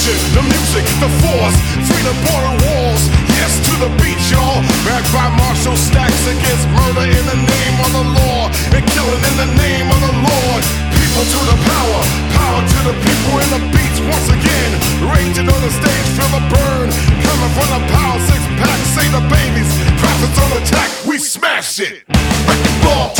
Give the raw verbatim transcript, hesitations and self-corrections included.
passion, the music, the force, freedom, border walls. Yes to the beat, y'all. Backed by Marshall Stacks against murder in the name of the law and killing in the name of the Lord. People to the power, power to the people in the beats once again. Raging on the stage, feel the burn. Coming from the power six pack, say the babies. Profits on attack, we smash it. Break the ball.